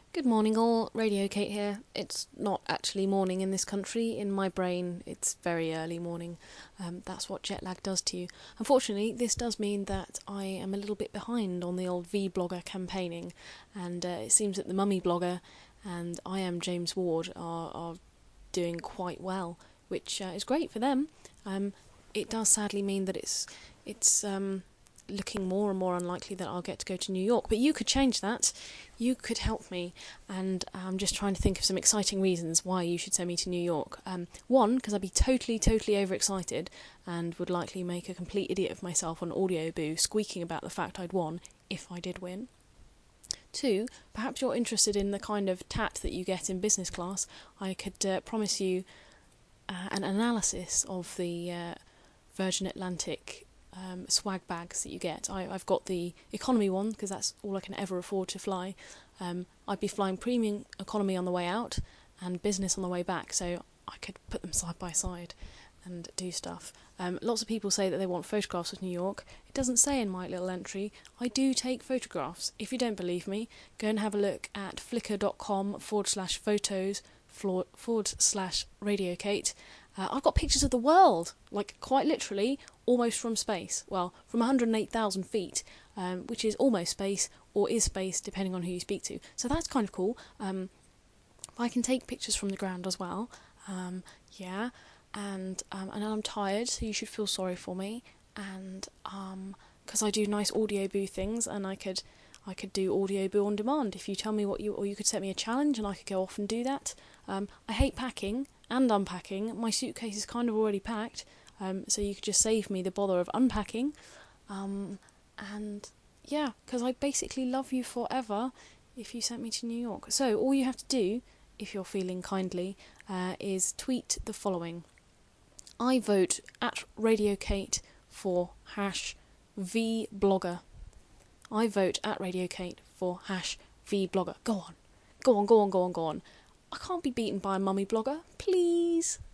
Good morning all, Radio Kate here. It's not actually morning in this country. In my brain, it's very early morning. That's what jet lag does to you. Unfortunately, this does mean that I am a little bit behind on the old Vblogger campaigning, and it seems that the Mummy Blogger and I Am James Ward are doing quite well, which is great for them. It does sadly mean that it's looking more and more unlikely that I'll get to go to New York, but you could change that. You could help me, and I'm just trying to think of some exciting reasons why you should send me to New York. One, because I'd be totally overexcited and would likely make a complete idiot of myself on Audio Boo, squeaking about the fact I'd won, if I did win. Two, perhaps you're interested in the kind of tat that you get in business class. I could promise you an analysis of the Virgin Atlantic swag bags that you get. I've got the economy one because that's all I can ever afford to fly. I'd be flying premium economy on the way out and business on the way back, so I could put them side by side and do stuff. Lots of people say that they want photographs of New York. It doesn't say in my little entry. I do take photographs. If you don't believe me, go and have a look at flickr.com/photos/radiokate. I've got pictures of the world, like quite literally, almost from space. Well, from 108,000 feet, which is almost space, or is space, depending on who you speak to. So that's kind of cool. I can take pictures from the ground as well. Yeah, and I'm tired, so you should feel sorry for me. And because I do nice Audio Boo things, and I could do Audio Boo on demand if you tell me what or you could set me a challenge, and I could go off and do that. I hate packing and unpacking. My suitcase is kind of already packed, so you could just save me the bother of unpacking. And yeah, because I basically love you forever if you sent me to New York. So all you have to do, if you're feeling kindly, is tweet the following. I vote at Radio Kate for #VBlogger. I vote at Radio Kate for #VBlogger. Go on. I can't be beaten by a mummy blogger, please.